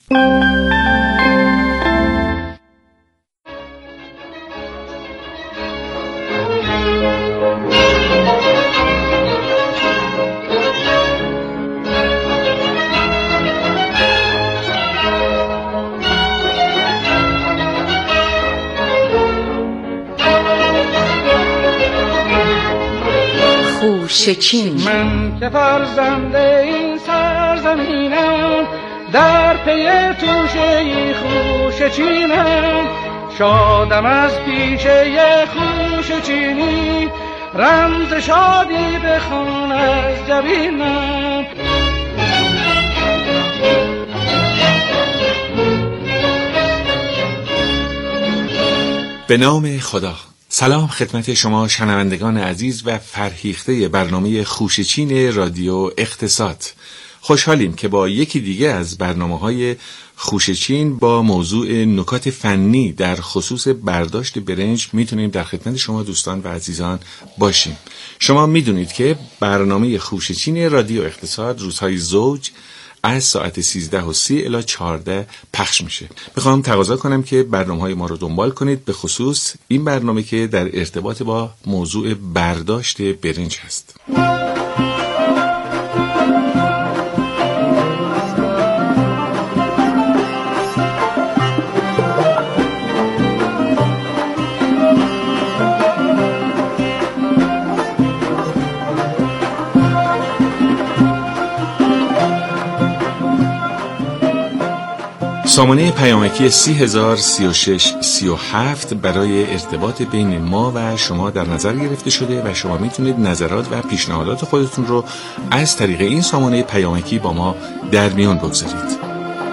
خوشچین من که فرزنده این سرزمینم، در پی توشه خوشچینم. شادم از پیشه خوشچینی، رمز شادی بخوان از جبینم. به نام خدا. سلام خدمت شما شنوندگان عزیز و فرهیخته برنامه خوشچین رادیو اقتصاد. خوشحالیم که با یکی دیگه از برنامه‌های خوشچین با موضوع نکات فنی در خصوص برداشت برنج میتونیم در خدمت شما دوستان و عزیزان باشیم. شما میدونید که برنامه خوشچین رادیو اقتصاد روزهای زوج از ساعت 13:30 الی 14 پخش میشه. میخوام تقاضا کنم که برنامه‌های ما رو دنبال کنید، به خصوص این برنامه که در ارتباط با موضوع برداشت برنج هست. سامانه پیامکی 30,036,37 برای ارتباط بین ما و شما در نظر گرفته شده و شما میتونید نظرات و پیشنهادات خودتون رو از طریق این سامانه پیامکی با ما در میان بگذارید.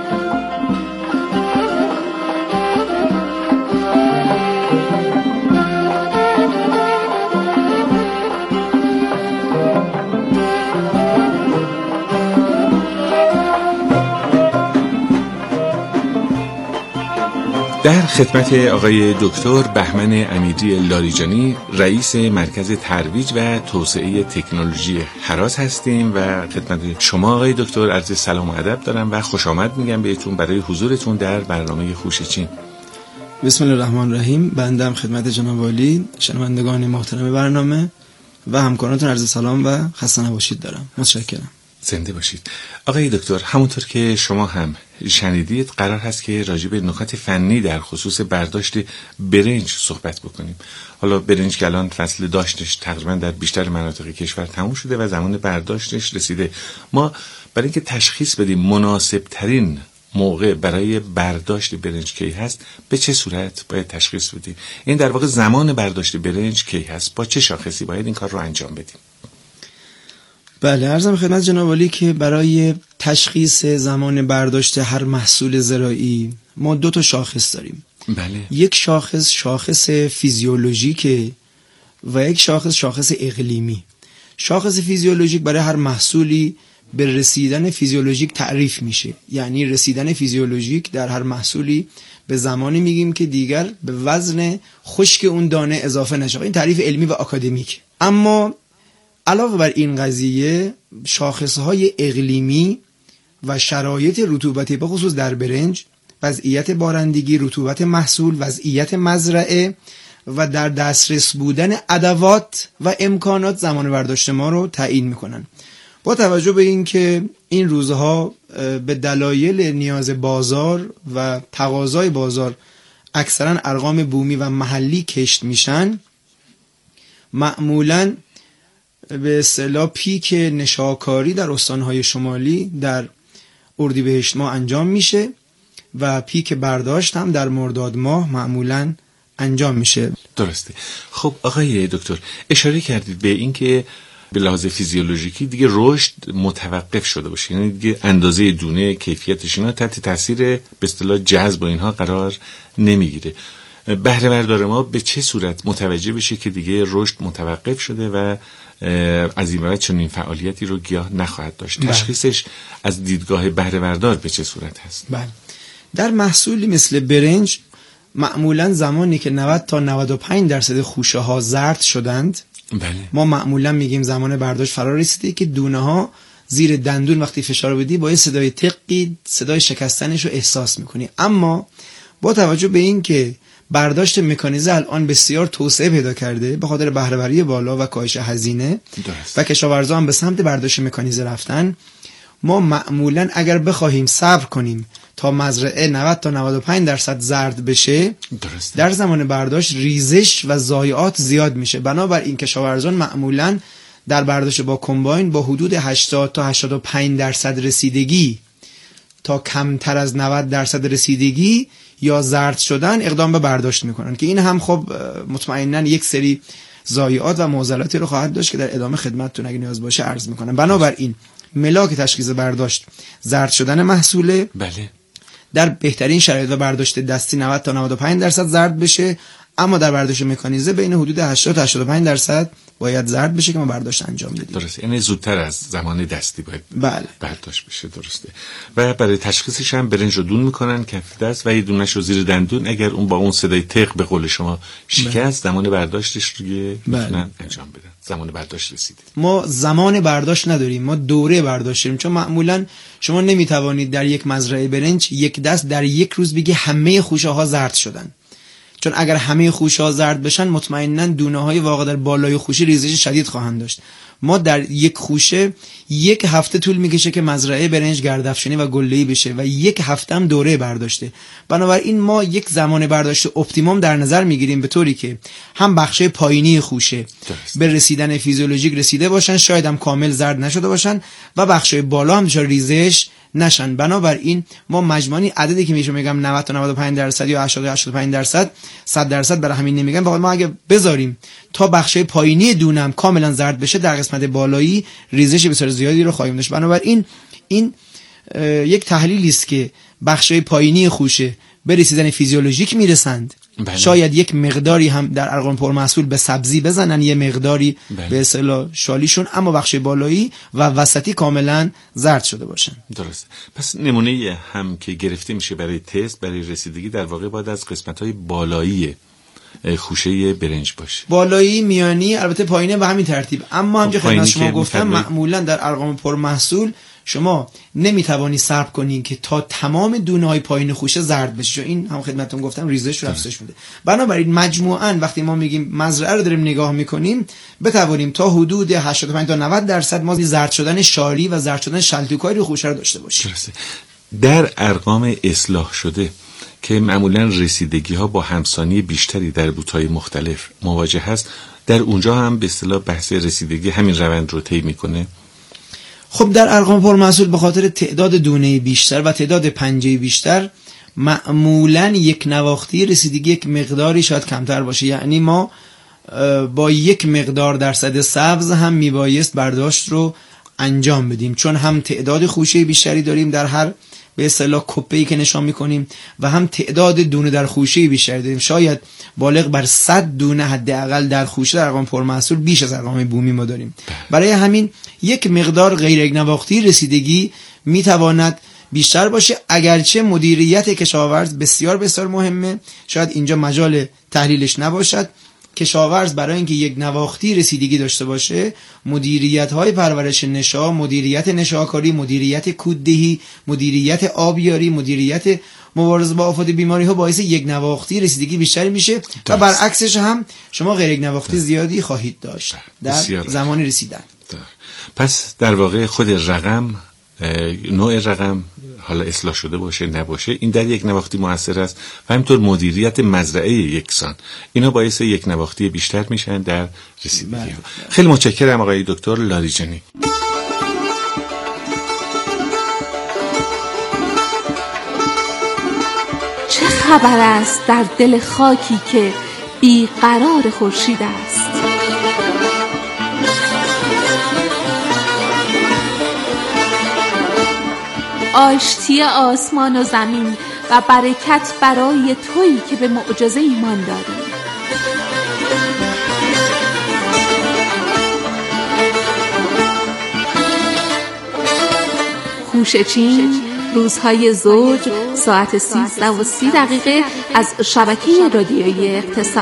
در خدمت آقای دکتر بهمن امیری لاریجانی، رئیس مرکز ترویج و توسعه تکنولوژی هراس هستیم و خدمت شما آقای دکتر عرض سلام و ادب دارم و خوش آمد میگم بهتون برای حضورتون در برنامه خوشچین. بسم الله الرحمن الرحیم. بنده هم خدمت جناب عالی، شنوندگان محترم برنامه و همکارانتون عرض سلام و خسته نباشید دارم. متشکرم. زنده باشید. آقای دکتر، همونطور که شما هم شنیدید قرار هست که راجع به نکات فنی در خصوص برداشت برنج صحبت بکنیم. حالا برنج که الان فصل داشتش تقریبا در بیشتر مناطق کشور تموم شده و زمان برداشتش رسیده. ما برای اینکه تشخیص بدیم مناسب ترین موقع برای برداشت برنج کی هست، به چه صورت باید تشخیص بدیم؟ این در واقع زمان برداشت برنج کی هست، با چه شاخصی باید این کار رو انجام بدیم؟ بله، عرضم خدمت جناب عالی که برای تشخیص زمان برداشت هر محصول زراعی ما 2 شاخص داریم. بله. یک شاخص فیزیولوژیک و یک شاخص اقلیمی. شاخص فیزیولوژیک برای هر محصولی به رسیدن فیزیولوژیک تعریف میشه، یعنی رسیدن فیزیولوژیک در هر محصولی به زمانی میگیم که دیگر به وزن خشک اون دانه اضافه نشه. این تعریف علمی و آکادمیک. اما علاوه بر این قضیه، شاخصهای اقلیمی و شرایط رطوبتی به خصوص در برنج، وضعیت بارندگی، رطوبت محصول، وضعیت مزرعه و در دسترس بودن ادوات و امکانات زمان برداشت ما رو تعیین میکنن. با توجه به این که این روزها به دلایل نیاز بازار و تقاضای بازار اکثرا ارقام بومی و محلی کشت میشن، معمولاً به اصطلاح پیک نشاکاری در استانهای شمالی در اردیبهشت ماه انجام میشه و پیک برداشت هم در مرداد ماه معمولاً انجام میشه. درسته. خب آقای دکتر، اشاره کردید به این که به لحاظ فیزیولوژیکی دیگه رشد متوقف شده باشه، یعنی دیگه اندازه دونه، کیفیتش اینا تحت تاثیر به اصطلاح جذب و اینها قرار نمیگیره. بهره بردار ما به چه صورت متوجه بشه که دیگه رشد متوقف شده و از این بعد چنین فعالیتی رو گیاه نخواهد داشت؟ تشخیصش از دیدگاه بهره بردار به چه صورت هست؟ بله، در محصولی مثل برنج معمولا زمانی که 90 تا 95% خوشه ها زرد شدند، بله. ما معمولا میگیم زمان برداشت فرا رسیده که دونه ها زیر دندون وقتی فشار بدی با یه صدای تقی صدای شکستنش رو احساس میکنی. اما با توجه به این که برداشت مکانیزه الان بسیار توسعه پیدا کرده به خاطر بهره‌وری بالا و کاهش هزینه و کشاورزا هم به سمت برداشت مکانیزه رفتن، ما معمولا اگر بخواهیم صبر کنیم تا مزرعه 90 تا 95% زرد بشه، در زمان برداشت ریزش و ضایعات زیاد میشه. بنابراین کشاورزان معمولا در برداشت با کمباین با حدود 80 تا 85% رسیدگی تا کمتر از 90% رسیدگی یا زرد شدن اقدام به برداشت میکنن که این هم خب مطمئناً یک سری ضایعات و معضلاتی رو خواهد داشت که در ادامه خدمتتون اگه نیاز باشه عرض میکنم. بنابراین ملاک تشخیص برداشت زرد شدن محصوله. بله. در بهترین شرایط و برداشت دستی 90 تا 95% زرد بشه، اما در برداشت مکانیزه بین حدود 80 تا 85% باید زرد بشه که ما برداشت انجام بدیم. درسته، یعنی زودتر از زمان دستی باید بله. برداشت بشه. درسته. و برای تشخیصش هم برنج رو دون میکنن کف دست و یه دونش رو زیر دندون، اگر اون با اون صدای تق به قول شما شکست زمان برداشتش رو میتونن انجام بدن. زمان برداشت رسیده. ما زمان برداشت نداریم، ما دوره برداشت داریم، چون معمولا شما نمیتوانید در یک مزرعه برنج یک دست در یک روز بگی همه خوشه ها زرد شدن، چون اگر همه خوشه ها زرد بشن مطمئناً دونه های واقع در بالای خوشه ریزش شدید خواهند داشت. ما در یک خوشه یک هفته طول میکشه که مزرعه برنج گردافشنی و گله‌ای بشه و یک هفته هم دوره برداشته. بنابراین ما یک زمان برداشت اپتیموم در نظر میگیریم به طوری که هم بخشای پایینی خوشه به رسیدن فیزیولوژیک رسیده باشن، شاید هم کامل زرد نشده باشن و بخشای بالا هم دچار ریزش نشن. بنابراین ما مجموعی عددی که میشه میگم 90 تا 95% یا 80 تا 85% 100% برای همین نمیگم. واقعا ما اگه بذاریم تا بخشای پایینی دونم کاملا زرد بشه، در قسمت بالایی ریزش بسیار زیادی رو خواهیم داشت. بنابراین این یک تحلیلی است که بخشای پایینی خوشه به رسیدن فیزیولوژیک میرسند. بله. شاید یک مقداری هم در ارقام پرمحصول به سبزی بزنن، یه مقداری بله. به اصطلاح شالیشون، اما بخش بالایی و وسطی کاملا زرد شده باشن. درست. پس نمونه هم که گرفته میشه برای تست برای رسیدگی در واقع باید از قسمت‌های بالایی خوشه برنج باشه. بالایی، میانی، البته پایینه و همین ترتیب. اما همونجوری خدمت شما گفتم معمولا در ارقام پرمحصول شما نمیتوانی صبر کنی که تا تمام دونه‌های پایین خوشه زرد بشه، این هم خدمتتون گفتم ریزش رو افزایش میده. بنابراین مجموعاً وقتی ما میگیم مزرعه رو داریم نگاه میکنیم بتوانیم تا حدود 85 تا 90% ما زرد شدن شاری و زرد شدن شلتوکای رو خوشه رو داشته باشیم. در ارقام اصلاح شده که معمولاً رسیدگی ها با همسانی بیشتری در بوت‌های مختلف مواجه هست، در اونجا هم به اصطلاح بحث رسیدگی همین روند رو طی میکنه. خب در ارقام پرمحصول به خاطر تعداد دونه بیشتر و تعداد پنجه بیشتر معمولاً یک نواختی رسیدگی یک مقداری شاید کمتر باشه. یعنی ما با یک مقدار درصد سبز هم میبایست برداشت رو انجام بدیم، چون هم تعداد خوشه بیشتری داریم در هر به اصطلاح کپه‌ای که نشان می‌کنیم و هم تعداد دونه در خوشه بیشتری داریم. شاید بالغ بر 100 دونه حداقل در خوشه در ارقام پرمحصول بیش از ارقام بومی ما داریم. برای همین یک مقدار غیر یک نواختی رسیدگی میتواند بیشتر باشه، اگرچه مدیریت کشاورز بسیار بسیار مهمه. شاید اینجا مجال تحلیلش نباشد. کشاورز برای اینکه یک نواختی رسیدگی داشته باشه، مدیریت‌های پرورش نشا، مدیریت نشاکاری، مدیریت کوددهی، مدیریت آبیاری، مدیریت مبارزه با آفات بیماری‌ها باعث یک نواختی رسیدگی بیشتری میشه و برعکسش هم شما غیر یک نواختی زیادی خواهید داشت در زمان رسیدن. پس در واقع خود رقم، نوع رقم حالا اصلاح شده باشه نباشه، این در یک نواختی موثر است و همینطور مدیریت مزرعه یکسان، اینا باعث یک نواختی بیشتر میشن در رسیدگی. خیلی متشکرم آقای دکتر لاریجانی. چه خبر است در دل خاکی که بیقرار خورشید است؟ آشتی آسمان و زمین و برکت برای تویی که به معجزه ایمان داری. خوشچین، روزهای زوج، ساعت 13:30 از شبکه رادیویی اقتصاد.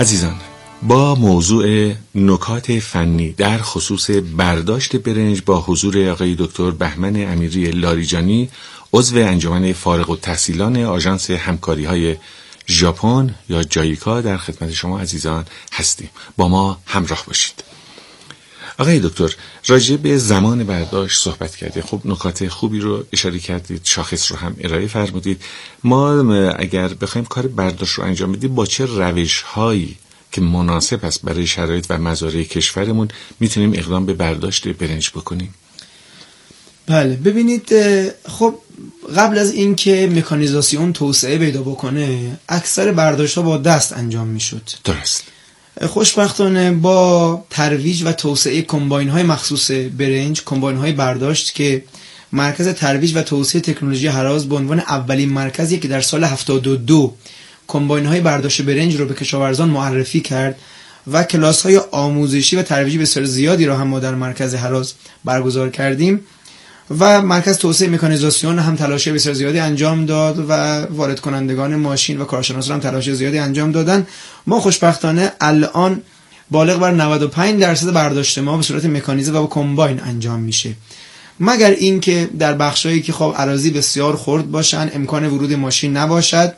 عزیزان، با موضوع نکات فنی در خصوص برداشت برنج با حضور آقای دکتر بهمن امیری لاریجانی، عضو انجمن فارغ التحصیلان آژانس همکاری‌های ژاپن یا جایکا، در خدمت شما عزیزان هستیم. با ما همراه باشید. آقای دکتر، راجع به زمان برداشت صحبت کردید. خب نکات خوبی رو اشاره کردید، شاخص رو هم ارائه فرمودید. ما اگر بخوایم کار برداشت رو انجام بدیم، با چه روش‌هایی که مناسب است برای شرایط و مزارع کشورمون میتونیم اقدام به برداشت برنج بکنیم؟ بله، ببینید، خب قبل از اینکه مکانیزاسیون توسعه پیدا بکنه، اکثر برداشت‌ها با دست انجام میشد. درست. خوشبختانه با ترویج و توسعه کمباین‌های مخصوص برنج، کمباین‌های برداشت که مرکز ترویج و توسعه تکنولوژی هراز به عنوان اولین مرکزی که در سال 72 کمباین‌های برداشت برنج رو به کشاورزان معرفی کرد و کلاس‌های آموزشی و ترویجی بسیار زیادی رو هم ما در مرکز هراز برگزار کردیم و مرکز توسعه مکانیزاسیون هم تلاش بسیار زیادی انجام داد و وارد کنندگان ماشین و کارشناسان هم تلاش زیادی انجام دادن. ما خوشبختانه الان بالغ بر 95% برداشت ما به صورت مکانیزه و با کمباین انجام میشه، مگر اینکه در بخشایی که خب اراضی بسیار خرد باشن، امکان ورود ماشین نباشد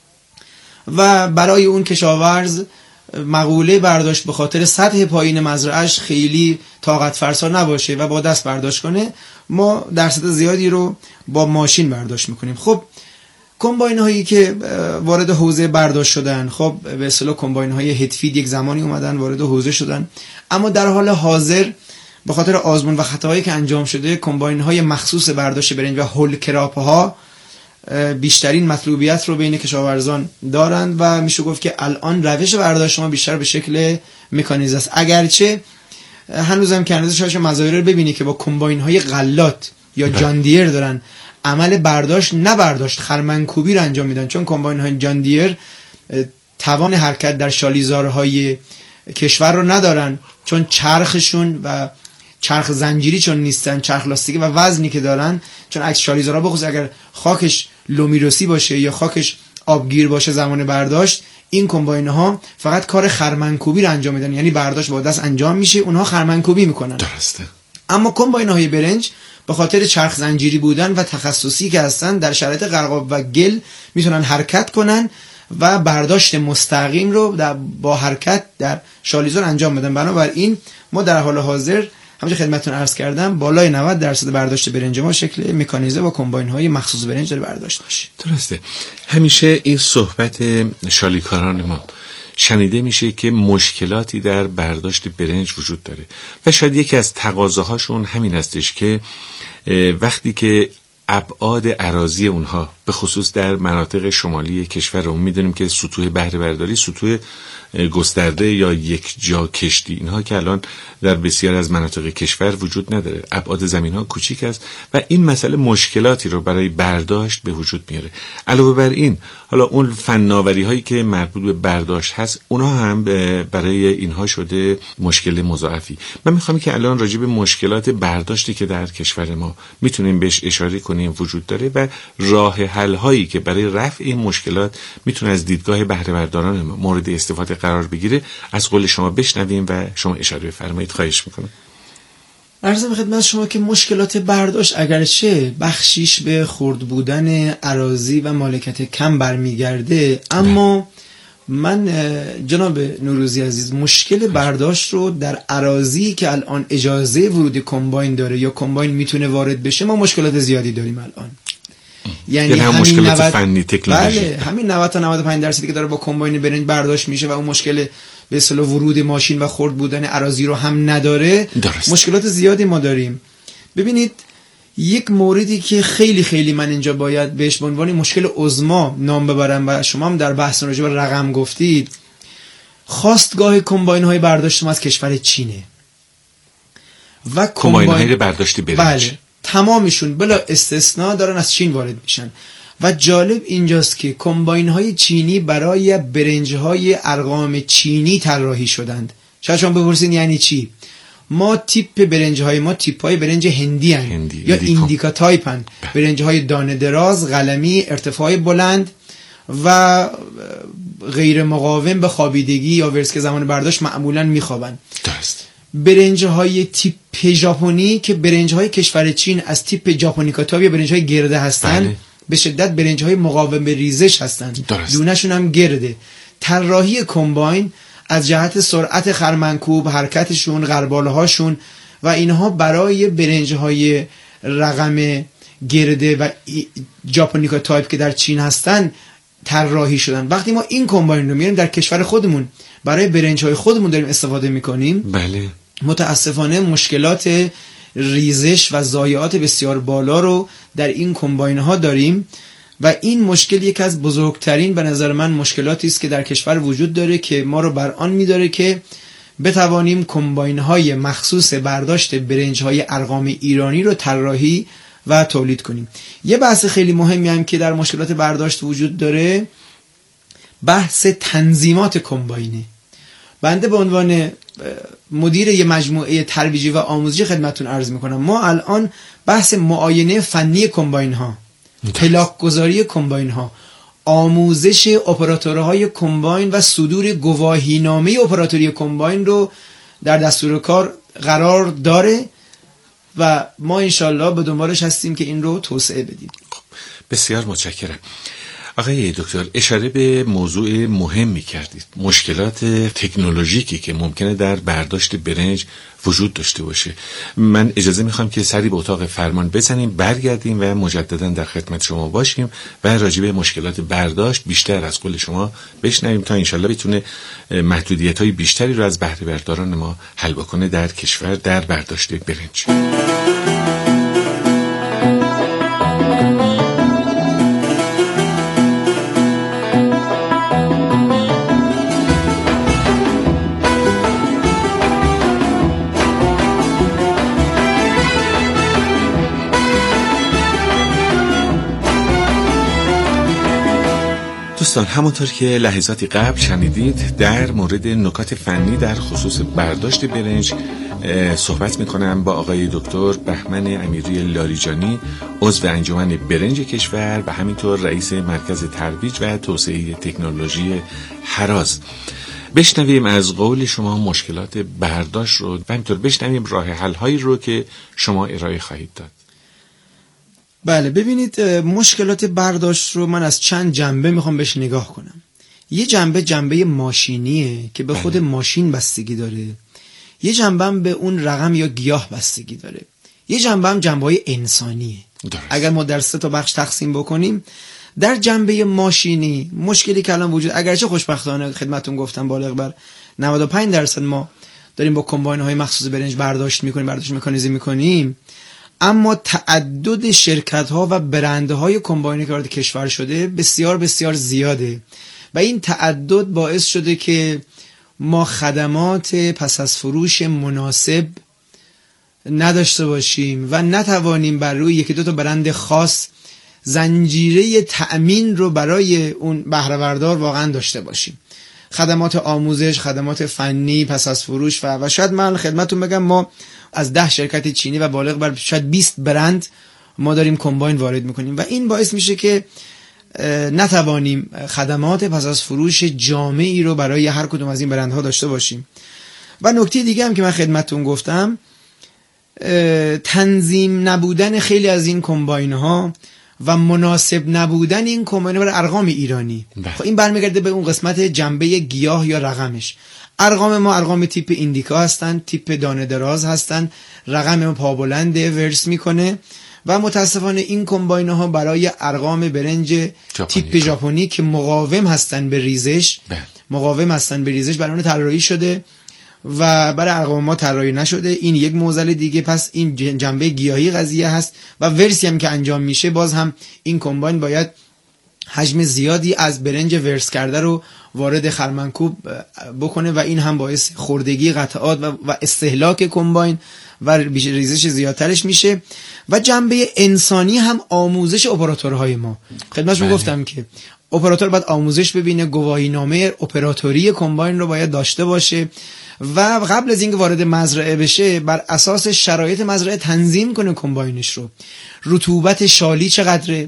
و برای اون کشاورز مقوله برداشت به خاطر سطح پایین مزرعه‌اش خیلی طاقت فرسا نباشه و با دست برداشت کنه، ما درصد زیادی رو با ماشین برداشت میکنیم. خب کمباین هایی که وارد حوزه برداشت شدن، خب به اصطلاح کمباین های هدفید یک زمانی اومدن وارد حوزه شدن، اما در حال حاضر به خاطر آزمون و خطاهایی که انجام شده، کمباین های مخصوص برداشت برنج و هول کراپ ها بیشترین مطلوبیت رو بین کشاورزان دارند و میشه گفت که الان روش برداشت ما بیشتر به شکل مکانیزه است. اگرچه هنوزم که هنوز شاید مظاهر رو ببینی که با کمباین های غلات یا جاندیر دارن عمل برداشت خرمنکوبی رو انجام میدن، چون کمباین های جاندیر توان حرکت در شالیزارهای کشور رو ندارن، چون چرخشون و چرخ زنجیری چون نیستن، چرخ لاستیکی و وزنی که دارن، چون عکس شالیزارها بخصوص اگر خاکش لومیروسی باشه یا خاکش آبگیر باشه زمان برداشت، این کمباین ها فقط کار خرمنکوبی رو انجام میدن، یعنی برداشت با دست انجام میشه، اونها خرمنکوبی میکنن. درسته. اما کمباین های برنج به خاطر چرخ زنجیری بودن و تخصصی که هستن، در شرایط غرقاب و گل میتونن حرکت کنن و برداشت مستقیم رو با حرکت در شالیزار انجام بدن. بنابراین ما در حال حاضر همونجا خدمتتون عرض کردم بالای 90% برداشت برنج ما شکل مکانیزه و کمباین های مخصوص برنج داره برداشت میشه. درسته. همیشه این صحبت شالیکاران ما شنیده میشه که مشکلاتی در برداشت برنج وجود داره و شاید یکی از تقاضاهاشون همین هستش که وقتی که ابعاد اراضی اونها به خصوص در مناطق شمالی کشور رو میدونیم که سطوح بهره برداری، سطوح گسترده یا یک جا کشتی، اینها که الان در بسیار از مناطق کشور وجود نداره، ابعاد زمین ها کوچیک است و این مسئله مشکلاتی رو برای برداشت به وجود میاره. علاوه بر این، حالا اون فناوری هایی که مربوط به برداشت هست، اونها هم برای اینها شده مشکل مضاعفی. من میخوام که الان راجع به مشکلات برداشتی که در کشور ما میتونیم بهش اشاره کنیم وجود داره و راه حل هایی که برای رفع این مشکلات میتونه از دیدگاه بهره برداران مورد استفاده قرار بگیره از قول شما بشنویم و شما اشاره بفرمایید. خواهش میکنم. عرض به خدمت شما که مشکلات برداشت اگرچه بخشیش به خرد بودن اراضی و مالکیت کم برمیگرده، اما من جناب نوروزی عزیز مشکل برداشت رو در اراضی که الان اجازه ورود کمباین داره یا کمباین میتونه وارد بشه ما مشکلات زیادی داریم الان. یعنی هم مشکلات فنی تکنولوژی. بله، همین 90 تا 95% که داره با کمباین برنج برداشت میشه و اون مشکل به اصطلاح ورود ماشین و خرد بودن اراضی رو هم نداره. درست. مشکلات زیادی ما داریم. ببینید یک موردی که خیلی من اینجا باید بهش به عنوان مشکل عظما نام ببرم و شما هم در بحث راجع به رقم گفتید، خواستگاه کمباین های برداشت ما از کشور چینه و کمباین های برداشت برنج. بله، تمامشون بلا استثناء دارن از چین وارد میشن و جالب اینجاست که کمباین های چینی برای برنج های ارقام چینی طراحی شدند. شاید شما بپرسین یعنی چی؟ ما تیپ برنج های ما تیپ های برنج هندی هن یا ایندیکا تایپ هن، برنج های دانه دراز، قلمی، ارتفاع بلند و غیر مقاوم به خوابیدگی یا ورس که زمان برداشت معمولا میخوابن. درست. برنج‌های تیپ ژاپنی که برنج‌های کشور چین از تیپ ژاپونیکا تایپ یا برنج‌های گرده هستن، بله. به شدت برنج‌های مقاوم به ریزش هستن. دونه‌شون هم گرده. طراحی کمباین از جهت سرعت خرمنکوب، حرکتشون، غرباله‌هاشون و اینها برای برنج‌های رقم گرده و ژاپونیکا تایپ که در چین هستن طراحی شدن. وقتی ما این کمباین رو میاریم در کشور خودمون برای برنج‌های خودمون داریم استفاده می‌کنیم، بله، متاسفانه مشکلات ریزش و ضایعات بسیار بالا رو در این کمباین‌ها داریم و این مشکل یکی از بزرگترین به نظر من مشکلاتی است که در کشور وجود داره که ما رو بر آن می‌داره که بتوانیم کمباین‌های مخصوص برداشت برنج‌های ارقام ایرانی رو طراحی و تولید کنیم. یه بحث خیلی مهمی هم که در مشکلات برداشت وجود داره بحث تنظیمات کمباینه. بنده به عنوان مدیر یه مجموعه ترویجی و آموزشی خدمتتون عرض میکنم، ما الان بحث معاینه فنی کمباین ها، پلاک گذاری کمباین ها، آموزش اپراتورهای کمباین و صدور گواهینامه اپراتوری کمباین رو در دستور کار قرار داره و ما انشالله به دنبالش هستیم که این رو توسعه بدیم. بسیار متشکرم. آقای دکتر، اشاره به موضوع مهمی کردید، مشکلات تکنولوژیکی که ممکنه در برداشت برنج وجود داشته باشه. من اجازه میخوام که سری به اتاق فرمان بزنیم، برگردیم و مجددا در خدمت شما باشیم و راجع به مشکلات برداشت بیشتر از قول شما بشنویم تا انشالله بتونه محدودیت‌های بیشتری رو از بهره برداران ما حل بکنه در کشور در برداشت برنج. دوستان، همونطور که لحظاتی قبل شنیدید در مورد نکات فنی در خصوص برداشت برنج صحبت میکنم با آقای دکتر بهمن امیری لاریجانی، عضو انجمن برنج کشور و همینطور رئیس مرکز ترویج و توسعه تکنولوژی هراز. بشنویم از قول شما مشکلات برداشت رو و همینطور بشنویم راه حل هایی رو که شما ارائه خواهید داد. بله، ببینید مشکلات برداشت رو من از چند جنبه میخوام بهش نگاه کنم. یه جنبه ماشینیه که به خود ماشین بستگی داره، یه جنبه هم به اون رقم یا گیاه بستگی داره، یه جنبه هم جنبه‌های انسانیه. درست. اگر ما در 3 بخش تقسیم بکنیم، در جنبه ماشینی مشکلی که الان وجود، اگرچه خوشبختانه خدمتتون گفتم بالغ بر 95% ما داریم با کمباین‌های مخصوص برنج برداشت مکانیزه میکنیم، اما تعدد شرکت‌ها و برندهای کمباینی که وارد کشور شده بسیار بسیار زیاده و این تعدد باعث شده که ما خدمات پس از فروش مناسب نداشته باشیم و نتوانیم بر روی 1-2 برند خاص زنجیره تأمین رو برای اون بهره بردار واقعا داشته باشیم. خدمات آموزش، خدمات فنی، پس از فروش و شاید من خدمتتون بگم ما از 10 شرکت چینی و بالغ بر شاید 20 برند ما داریم کمباین وارد میکنیم و این باعث میشه که نتوانیم خدمات پس از فروش جامعی رو برای هر کدوم از این برندها داشته باشیم. و نکته دیگه هم که من خدمتتون گفتم، تنظیم نبودن خیلی از این کمباین ها و مناسب نبودن این کمباین برای ارقام ایرانی. خب این برمیگرده به اون قسمت جنبه گیاه یا رقمش. ارقام ما ارقام تیپ ایندیکا هستن، تیپ دانه دراز هستن، رقم ما پابلنده، ورس میکنه و متاسفانه این کمباین ها برای ارقام برنج تیپ ژاپنی که مقاوم هستن به ریزش برای اون طراحی شده و برای ارقام ما طراحی نشده. این یک معضل دیگه. پس این جنبه گیاهی قضیه هست و ورسی هم که انجام میشه، باز هم این کمباین باید حجم زیادی از برنج ورس کرده رو وارد خرمنکوب بکنه و این هم باعث خوردگی قطعات و استهلاک کمباین و ریزش زیادترش میشه. و جنبه انسانی هم آموزش اپراتورهای ما. خدمتتون گفتم که اپراتور باید آموزش ببینه، گواهینامه اپراتوری کمباین رو باید داشته باشه و قبل از اینکه وارد مزرعه بشه بر اساس شرایط مزرعه تنظیم کنه کمباینش رو. رطوبت شالی چقدره،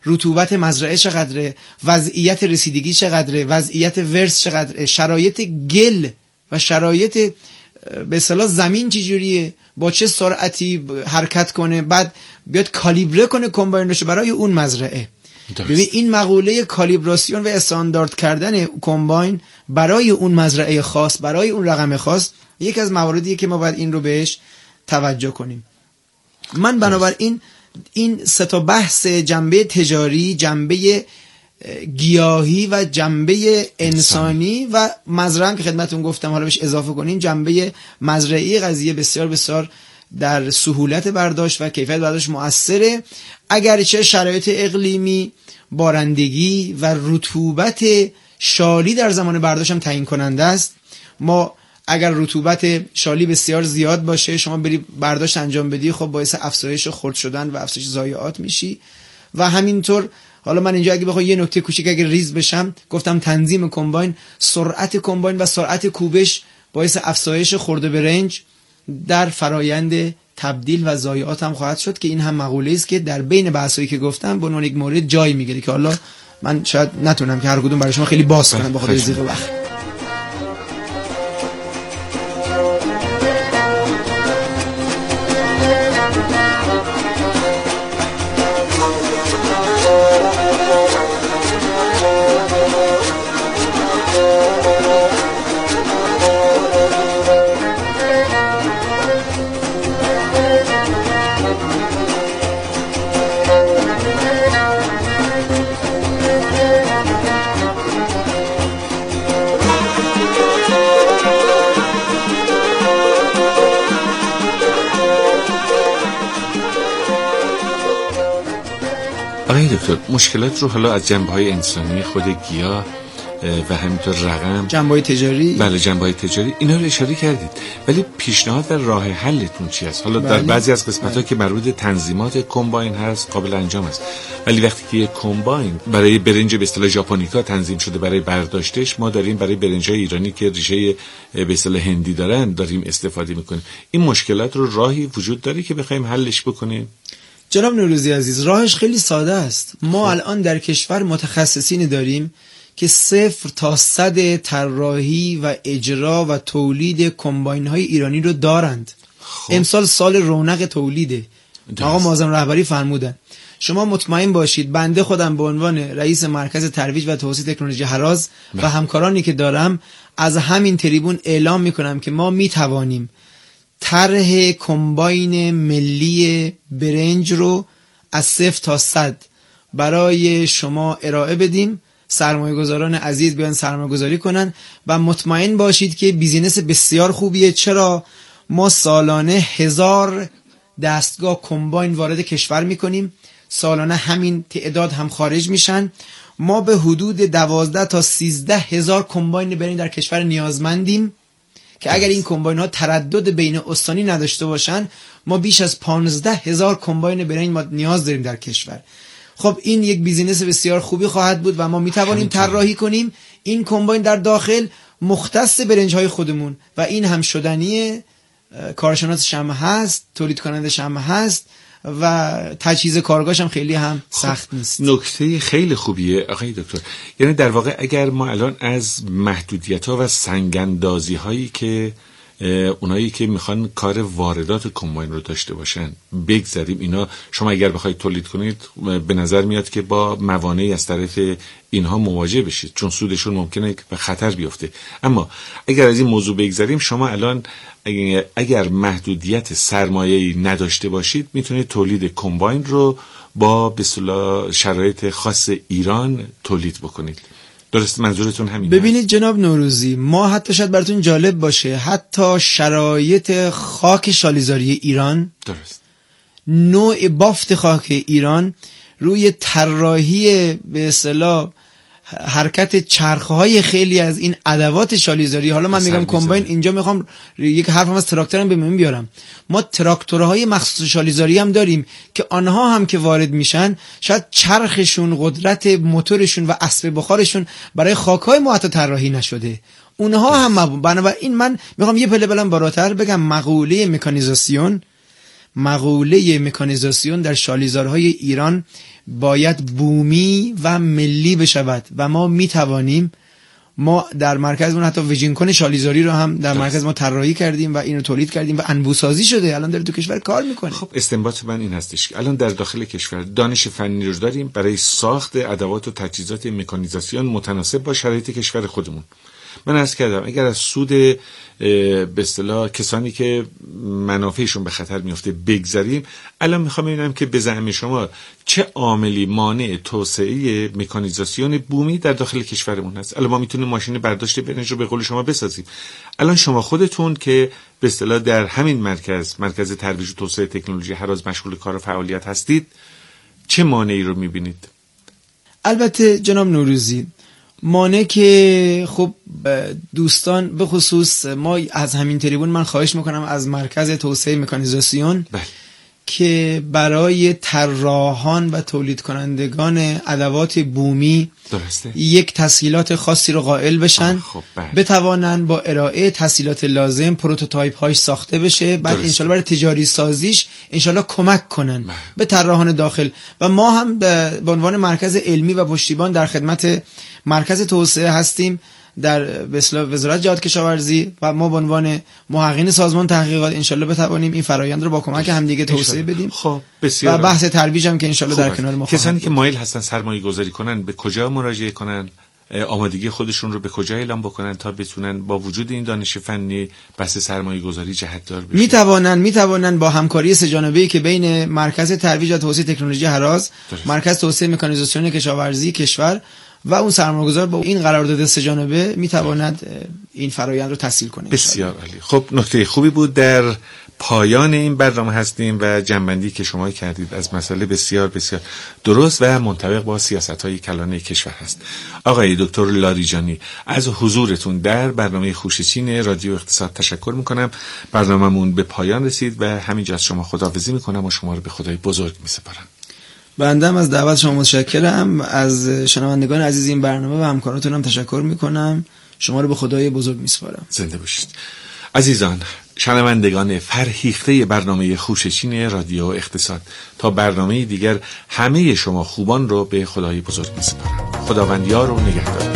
رطوبت مزرعه چقدره، وضعیت رسیدگی چقدره، وضعیت ورس چقدره، شرایط گل و شرایط به اصطلاح زمین چجوریه، با چه سرعتی حرکت کنه، بعد بیاد کالیبره کنه کمباینش برای اون مزرعه. ببین این مقوله کالیبراسیون و استاندارد کردن کمباین برای اون مزرعه خاص، برای اون رقم خاص، یکی از مواردیه که ما باید این رو بهش توجه کنیم. من بنابراین این سه تا بحث، جنبه تجاری، جنبه گیاهی و جنبه انسانی و مزرعه که خدمتتون گفتم، حالا بهش اضافه کنین جنبه مزرعی قضیه بسیار بسیار در سهولت برداشت و کیفیت برداشت مؤثره. اگرچه شرایط اقلیمی، بارندگی و رطوبت شالی در زمان برداشت هم تعیین کننده است. ما اگر رطوبت شالی بسیار زیاد باشه، شما بری برداشت انجام بدی، خب باعث افزایش خرد شدن و افزایش ضایعات میشی. و همینطور حالا من اینجا اگه بخوام یه نکته کوچیک اگه ریز بشم، گفتم تنظیم کمباین، سرعت کمباین و سرعت کوبش باعث افزایش خرد برنج در فرایند تبدیل و ضایعات هم خواهد شد، که این هم مقوله است که در بین بحثایی که گفتم به عنوان یک مورد جای میگیره که حالا من شاید نتونم که هر کدوم برای شما خیلی باز کنم بخاطر ضیق وقت. دکتر، مشکلات رو حالا از جنبه‌های انسانی، خود گیاه و همینطور رقم، جنبه‌های تجاری، بله جنبه‌های تجاری، اینا رو اشاره کردید، ولی پیشنهاد و راه حلتون چی است؟ حالا در بعضی از قسمت‌ها که مربوط تنظیمات کمباین هست قابل انجام است، ولی وقتی که یک کمباین برای برنج به اصطلاح ژاپنیکا تنظیم شده برای برداشتش، ما داریم برای برنج‌های ایرانی که ریشه به اصطلاح هندی دارن داریم استفاده می‌کنیم. این مشکلات رو راهی وجود داره که بخوایم حلش بکنیم؟ جناب نوروزی عزیز، راهش خیلی ساده است. ما الان در کشور متخصصین داریم که 0 تا 100 طراحی و اجرا و تولید کمباین های ایرانی رو دارند. امسال سال رونق تولیده. آقا معظم رهبری فرمودن. شما مطمئن باشید بنده خودم به عنوان رئیس مرکز ترویج و توسعه تکنولوژی هراز و همکارانی که دارم از همین تریبون اعلام میکنم که ما میتوانیم طرح کمباین ملی برنج رو از 0 تا 100 برای شما ارائه بدیم. سرمایه گذاران عزیز بیان سرمایه گذاری کنن و مطمئن باشید که بیزینس بسیار خوبیه. چرا؟ ما سالانه 1000 دستگاه کمباین وارد کشور میکنیم، سالانه همین تعداد هم خارج میشن. ما به حدود 12 تا 13 هزار کمباین برنج در کشور نیازمندیم که اگر این کمباین ها تردد بین استانی نداشته باشن، ما بیش از 15,000 کمباین برنج ما نیاز داریم در کشور. خب این یک بیزینس بسیار خوبی خواهد بود و ما میتوانیم طراحی کنیم این کمباین در داخل مختص برنج های خودمون و این هم شدنیه. کارشناسش هم هست، تولید کنندش هم هست و تجهیز کارگاهش هم خیلی هم سخت نیست. نکته خیلی خوبیه آقای دکتر. یعنی در واقع اگر ما الان از محدودیت‌ها و سنگ‌اندازی هایی که اونایی که میخوان کار واردات کمباین رو داشته باشن بگذاریم، اینا شما اگر بخواید تولید کنید به نظر میاد که با موانعی از طرف اینها مواجه بشید، چون سودشون ممکنه به خطر بیفته. اما اگر از این موضوع بگذاریم، شما الان اگر محدودیت سرمایه‌ای نداشته باشید میتونید تولید کمباین رو با به اصطلاح شرایط خاص ایران تولید بکنید. درست منظورتون همینه؟ ببینید جناب نوروزی، ما حتی شاید براتون جالب باشه، حتی شرایط خاک شالیزاری ایران، درست، نوع بافت خاک ایران روی طراحی به اصطلاح حرکت چرخهای خیلی از این ادوات شالیزاری، حالا من میگم کمباین، اینجا میخوام یک حرفم از تراکتورم بهمون بیارم. ما تراکتورهای مخصوص شالیزاری هم داریم که آنها هم که وارد میشن شاید چرخشون، قدرت موتورشون و اسب بخارشون برای خاکهای ما حتی طراحی نشده، اونها هم بنابراین من میخوام یه پله بالاتر بگم مقوله مکانیزاسیون مقوله مکانیزاسیون در شالیزارهای ایران باید بومی و ملی بشود و ما میتوانیم. ما در مرکزمون حتی ویژینکن شالیزاری رو هم در مرکز ما طراحی کردیم و اینو تولید کردیم و انبوسازی شده، الان داره تو کشور کار میکنه. خب استنباط من این هستش که الان در داخل کشور دانش فنی رو داریم برای ساخت ادوات و تجهیزات مکانیزاسیون متناسب با شرایط کشور خودمون. من عرض کردم اگر از سود به اصطلاح کسانی که منافعشون به خطر میفته بگذریم، الان میخوام ببینم که به زعم شما چه عاملی مانع توسعه مکانیزاسیون بومی در داخل کشورمون هست؟ الان ما میتونیم ماشین برداشت برنج رو به قول شما بسازیم. الان شما خودتون که به اصطلاح در همین مرکز ترویج و توسعه تکنولوژی هراز مشغول کار و فعالیت هستید، چه مانعی رو میبینید؟ البته جناب نوروزی، مانع که خب دوستان به خصوص ما از همین تریبون من خواهش میکنم از مرکز توسعه مکانیزاسیون که برای طراحان و تولید کنندگان ادوات بومی درسته یک تسهیلات خاصی رو قائل بشن، بتوانن با ارائه تسهیلات لازم پروتوتایپ هاش ساخته بشه، بعد انشالله برای تجاری سازیش انشالله کمک کنن به طراحان داخل. و ما هم به عنوان مرکز علمی و پشتیبان در خدمت مرکز توسعه هستیم در وزارت جهاد کشاورزی و ما به عنوان محققین سازمان تحقیقات انشالله بتوانیم این فرآیند رو با کمک همدیگه توسعه بدیم. خب بسیار. و بحث ترویج هم که انشالله در کنار ما کسانی که مایل هستن سرمایه گذاری کنن به کجا مراجعه کنن؟ آمادگی خودشون رو به کجا اعلام بکنن تا بتونن با وجود این دانش فنی بحث سرمایه گذاری جهتدار بشن؟ میتوانن با همکاری سه‌جانبه‌ای که بین مرکز ترویج و توسعه تکنولوژی هراز، مرکز توسعه مکانیزاسیون کشاورزی کشور و اون سرمایه‌گذار با این قرارداد سه‌جانبه میتواند این فرآیند رو تسهیل کنه. بسیار عالی. خب نکته خوبی بود. در پایان این برنامه هستیم و جنبندی که شما کردید از مسئله بسیار بسیار درست و منطبق با سیاست‌های کلان کشور هست. آقای دکتر لاریجانی، از حضورتون در برنامه خوشچین رادیو اقتصاد تشکر میکنم. برنامه‌مون به پایان رسید و همینجا از شما خداحافظی میکنم و شما رو به خدای بزرگ میسپارم. بنده از دعوت شما متشکرم. از شنوندگان عزیز این برنامه و همکاراتونم تشکر میکنم. شما رو به خدای بزرگ میسپارم. زنده باشید. عزیزان شنوندگان فرهیخته برنامه خوشچین رادیو اقتصاد، تا برنامه دیگر همه شما خوبان رو به خدای بزرگ میسپارم. خداوند یار و نگهدار.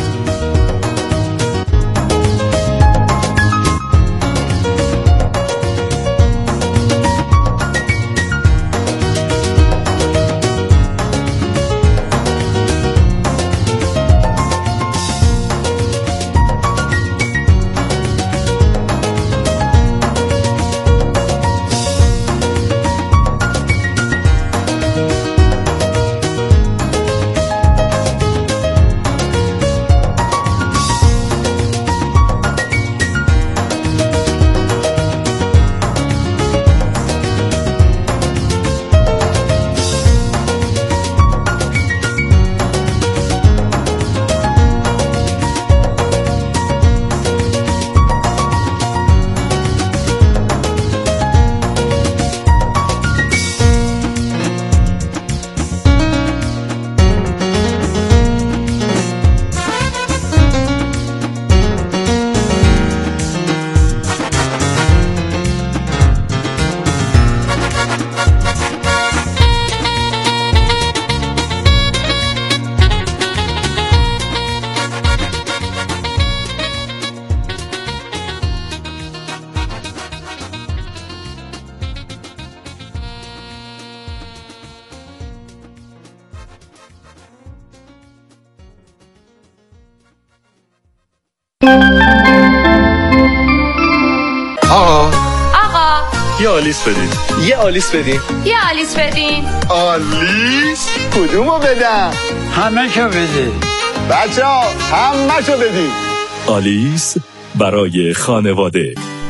یه آلیس بدین. یه آلیس بدین. یه آلیس بدین. آلیس؟ کدومو بدم؟ همه شو بدین. بچه ها همه شو بدین. آلیس برای خانواده.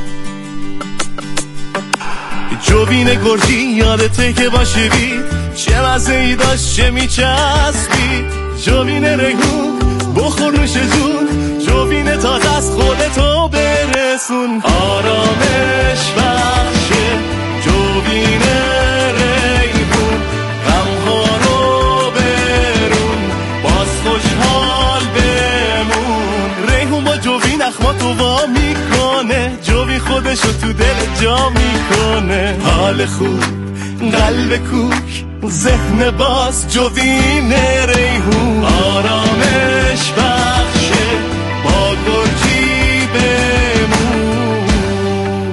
جوین گرگی یادته که باشی بید، چه مزه‌ای داشت چه میچسبید. جوین ریحون بخور نوش جون، جوین تازه از خودتو برسون. آرامش بخشه جوین ریحون، غمها رو برون باز خوشحال بمون. ریحون با جوین اخماتو وا میکنه، جوین خود خودشو تو دل جا میکنه. حال خوب، قلب کوک، ذهن باز، جوین ریحون، آرامه